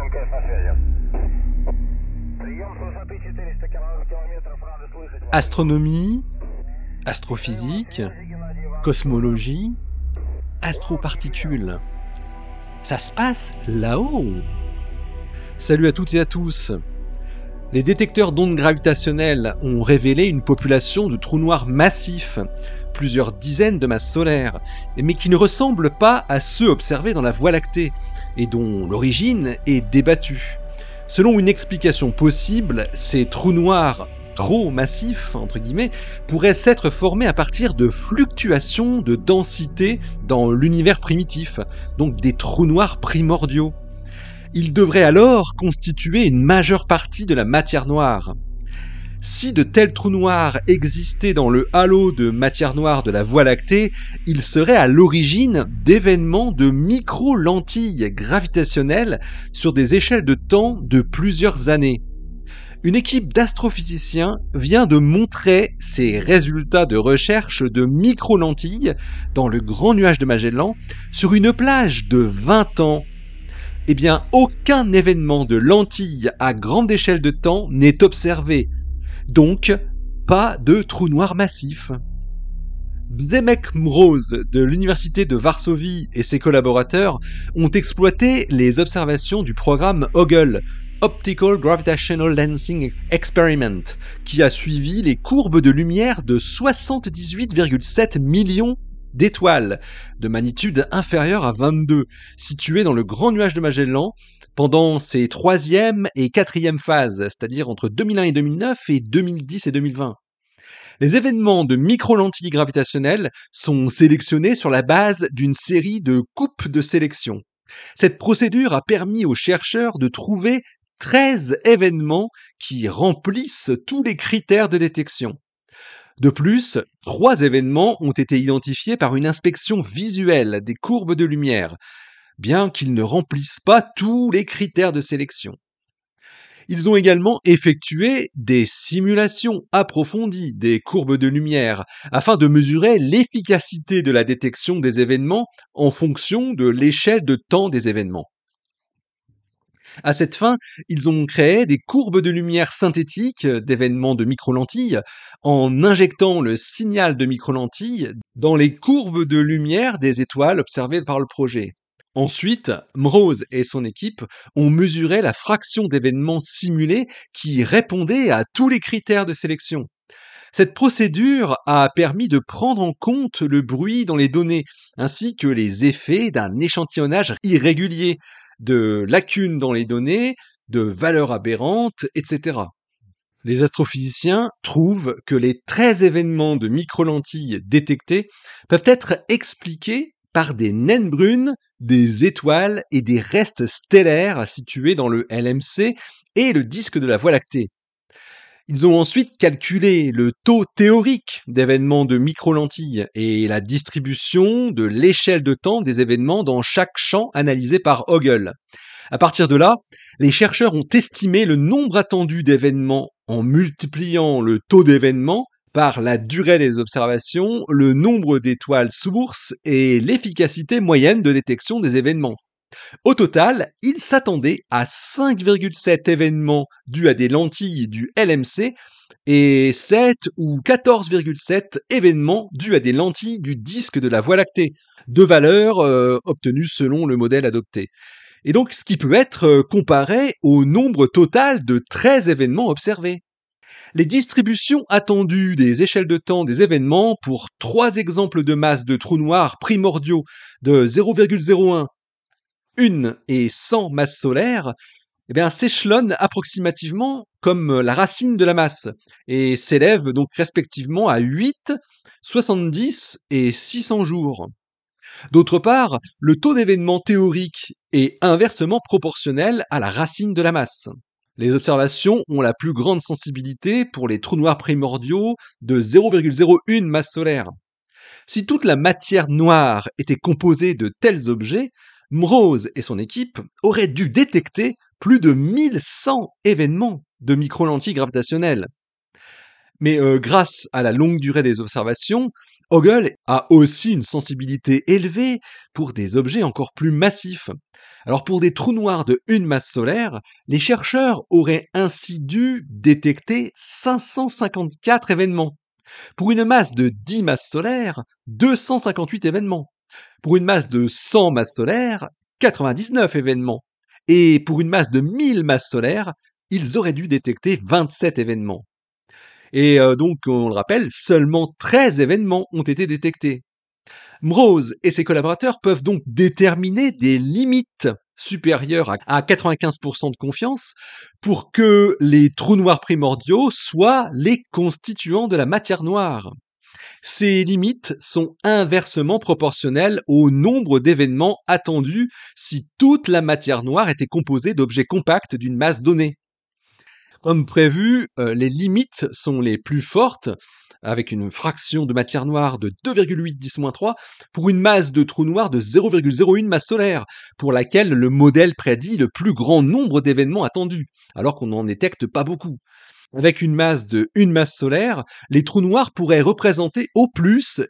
МКС на связи. Прием с высоты 400 километров, рады слышать вас. Astronomie, astrophysique, cosmologie, astroparticules. Ça se passe là-haut. Salut à toutes et à tous. Les détecteurs d'ondes gravitationnelles ont révélé une population de trous noirs massifs, plusieurs dizaines de masses solaires, mais qui ne ressemblent pas à ceux observés dans la Voie lactée, et dont l'origine est débattue. Selon une explication possible, ces trous noirs gros, massifs, entre guillemets, pourraient s'être formés à partir de fluctuations de densité dans l'univers primitif, donc des trous noirs primordiaux. Ils devraient alors constituer une majeure partie de la matière noire. Si de tels trous noirs existaient dans le halo de matière noire de la Voie lactée, ils seraient à l'origine d'événements de micro-lentilles gravitationnelles sur des échelles de temps de plusieurs années. Une équipe d'astrophysiciens vient de montrer ces résultats de recherche de micro-lentilles dans le Grand Nuage de Magellan sur une plage de 20 ans. Eh bien, aucun événement de lentilles à grande échelle de temps n'est observé. Donc, pas de trou noir massif. Zdeněk Mróz de l'université de Varsovie et ses collaborateurs ont exploité les observations du programme OGLE, Optical Gravitational Lensing Experiment, qui a suivi les courbes de lumière de 78,7 millions d'étoiles, de magnitude inférieure à 22, situées dans le Grand Nuage de Magellan, pendant ses 3e et 4e phases, c'est-à-dire entre 2001 et 2009 et 2010 et 2020. Les événements de micro-lentilles gravitationnelles sont sélectionnés sur la base d'une série de coupes de sélection. Cette procédure a permis aux chercheurs de trouver 13 événements qui remplissent tous les critères de détection. De plus, 3 événements ont été identifiés par une inspection visuelle des courbes de lumière, bien qu'ils ne remplissent pas tous les critères de sélection. Ils ont également effectué des simulations approfondies des courbes de lumière afin de mesurer l'efficacité de la détection des événements en fonction de l'échelle de temps des événements. À cette fin, ils ont créé des courbes de lumière synthétiques d'événements de microlentilles en injectant le signal de microlentilles dans les courbes de lumière des étoiles observées par le projet. Ensuite, Mróz et son équipe ont mesuré la fraction d'événements simulés qui répondaient à tous les critères de sélection. Cette procédure a permis de prendre en compte le bruit dans les données, ainsi que les effets d'un échantillonnage irrégulier, de lacunes dans les données, de valeurs aberrantes, etc. Les astrophysiciens trouvent que les 13 événements de microlentilles détectés peuvent être expliqués par des naines brunes, des étoiles et des restes stellaires situés dans le LMC et le disque de la Voie lactée. Ils ont ensuite calculé le taux théorique d'événements de microlentilles et la distribution de l'échelle de temps des événements dans chaque champ analysé par OGLE. À partir de là, les chercheurs ont estimé le nombre attendu d'événements en multipliant le taux d'événements par la durée des observations, le nombre d'étoiles sources et l'efficacité moyenne de détection des événements. Au total, ils s'attendaient à 5,7 événements dus à des lentilles du LMC et 7 ou 14,7 événements dus à des lentilles du disque de la Voie lactée, deux valeurs obtenues selon le modèle adopté. Et donc, ce qui peut être comparé au nombre total de 13 événements observés. Les distributions attendues des échelles de temps des événements pour 3 exemples de masse de trous noirs primordiaux de 0,01, 1 et 100 masses solaires, s'échelonnent approximativement comme la racine de la masse et s'élèvent donc respectivement à 8, 70 et 600 jours. D'autre part, le taux d'événement théorique est inversement proportionnel à la racine de la masse. Les observations ont la plus grande sensibilité pour les trous noirs primordiaux de 0,01 masse solaire. Si toute la matière noire était composée de tels objets, Mróz et son équipe auraient dû détecter plus de 1100 événements de microlentilles gravitationnelles. Mais grâce à la longue durée des observations, Hoggle a aussi une sensibilité élevée pour des objets encore plus massifs. Alors pour des trous noirs de une masse solaire, les chercheurs auraient ainsi dû détecter 554 événements. Pour une masse de 10 masses solaires, 258 événements. Pour une masse de 100 masses solaires, 99 événements. Et pour une masse de 1000 masses solaires, ils auraient dû détecter 27 événements. Et donc, on le rappelle, seulement 13 événements ont été détectés. Mroz et ses collaborateurs peuvent donc déterminer des limites supérieures à 95% de confiance pour que les trous noirs primordiaux soient les constituants de la matière noire. Ces limites sont inversement proportionnelles au nombre d'événements attendus si toute la matière noire était composée d'objets compacts d'une masse donnée. Comme prévu, les limites sont les plus fortes, avec une fraction de matière noire de 2,8 10-3 pour une masse de trou noir de 0,01 masse solaire, pour laquelle le modèle prédit le plus grand nombre d'événements attendus, alors qu'on n'en détecte pas beaucoup. Avec une masse de 1 masse solaire, les trous noirs pourraient représenter au plus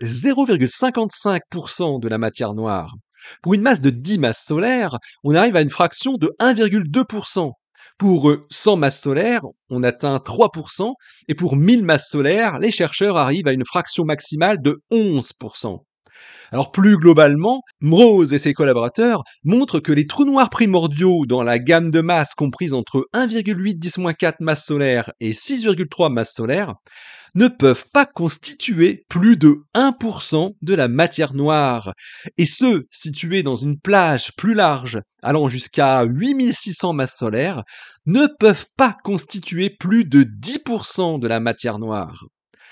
0,55% de la matière noire. Pour une masse de 10 masses solaires, on arrive à une fraction de 1,2%. Pour 100 masses solaires, on atteint 3%, et pour 1000 masses solaires, les chercheurs arrivent à une fraction maximale de 11%. Alors plus globalement, Mroz et ses collaborateurs montrent que les trous noirs primordiaux dans la gamme de masse comprise entre 1,8 10-4 masses solaires et 6,3 masses solaires ne peuvent pas constituer plus de 1% de la matière noire, et ceux situés dans une plage plus large, allant jusqu'à 8600 masses solaires, ne peuvent pas constituer plus de 10% de la matière noire.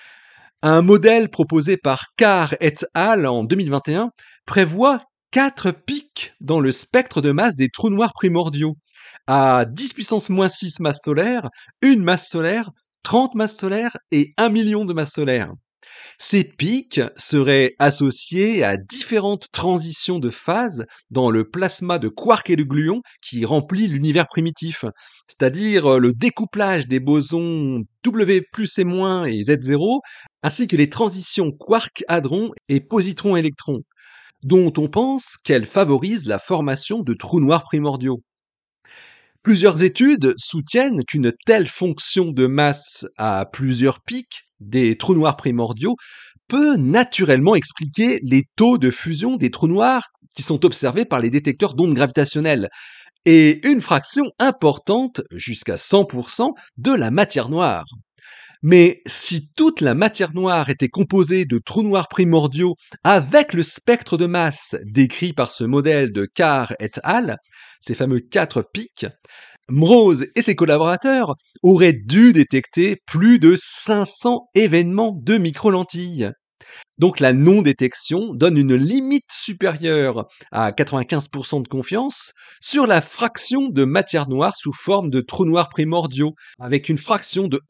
Un modèle proposé par Carr et al. En 2021 prévoit 4 pics dans le spectre de masse des trous noirs primordiaux, à 10 puissance moins 6 masses solaires, 1 masse solaire, 30 masses solaires et 1 million de masses solaires. Ces pics seraient associés à différentes transitions de phase dans le plasma de quarks et de gluons qui remplit l'univers primitif, c'est-à-dire le découplage des bosons W plus et moins et Z0, ainsi que les transitions quark-hadron et positron-électron, dont on pense qu'elles favorisent la formation de trous noirs primordiaux. Plusieurs études soutiennent qu'une telle fonction de masse à plusieurs pics des trous noirs primordiaux peut naturellement expliquer les taux de fusion des trous noirs qui sont observés par les détecteurs d'ondes gravitationnelles, et une fraction importante, jusqu'à 100%, de la matière noire. Mais si toute la matière noire était composée de trous noirs primordiaux avec le spectre de masse décrit par ce modèle de Carr et al., ces fameux 4 pics, Mroz et ses collaborateurs auraient dû détecter plus de 500 événements de microlentilles. Donc la non-détection donne une limite supérieure à 95% de confiance sur la fraction de matière noire sous forme de trous noirs primordiaux, avec une fraction de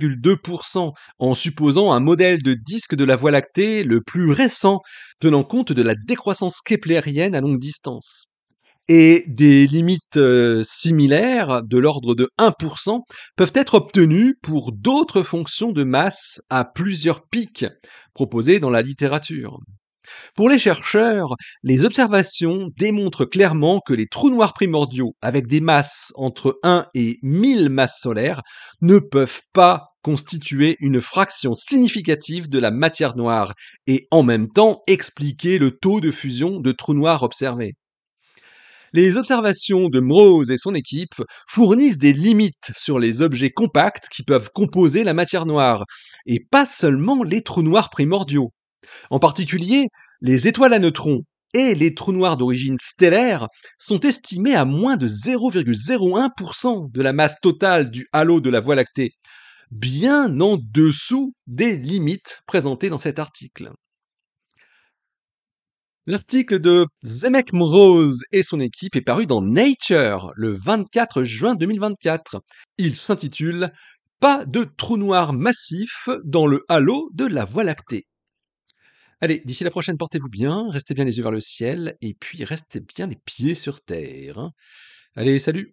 1,2% en supposant un modèle de disque de la Voie lactée le plus récent, tenant compte de la décroissance keplérienne à longue distance. Et des limites similaires, de l'ordre de 1%, peuvent être obtenues pour d'autres fonctions de masse à plusieurs pics proposées dans la littérature. Pour les chercheurs, les observations démontrent clairement que les trous noirs primordiaux avec des masses entre 1 et 1000 masses solaires ne peuvent pas constituer une fraction significative de la matière noire et en même temps expliquer le taux de fusion de trous noirs observés. Les observations de Mroz et son équipe fournissent des limites sur les objets compacts qui peuvent composer la matière noire, et pas seulement les trous noirs primordiaux. En particulier, les étoiles à neutrons et les trous noirs d'origine stellaire sont estimés à moins de 0,01% de la masse totale du halo de la Voie lactée, bien en dessous des limites présentées dans cet article. L'article de Zdeněk Mroz et son équipe est paru dans Nature le 24 juin 2024. Il s'intitule « Pas de trou noir massif dans le halo de la Voie lactée ». Allez, d'ici la prochaine, portez-vous bien, restez bien les yeux vers le ciel, et puis restez bien les pieds sur terre. Allez, salut!